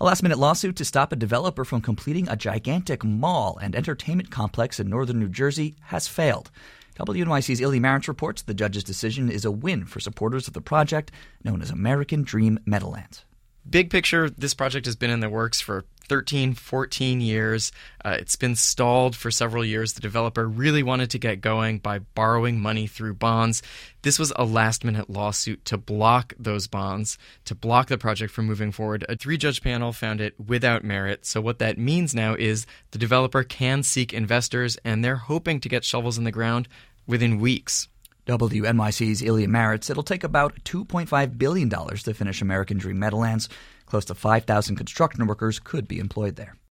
A last-minute lawsuit to stop a developer from completing a gigantic mall and entertainment complex in northern New Jersey has failed. WNYC's Ilya Marritz reports the judge's decision is a win for supporters of the project known as American Dream Meadowlands. Big picture, this project has been in the works for 13, 14 years. It's been stalled for several years. The developer really wanted to get going by borrowing money through bonds. This was a last-minute lawsuit to block those bonds, to block the project from moving forward. A 3-judge panel found it without merit. So what that means now is the developer can seek investors, and they're hoping to get shovels in the ground within weeks. WNYC's Ilya Marritz. It'll take about $2.5 billion to finish American Dream Meadowlands. Close to 5,000 construction workers could be employed there.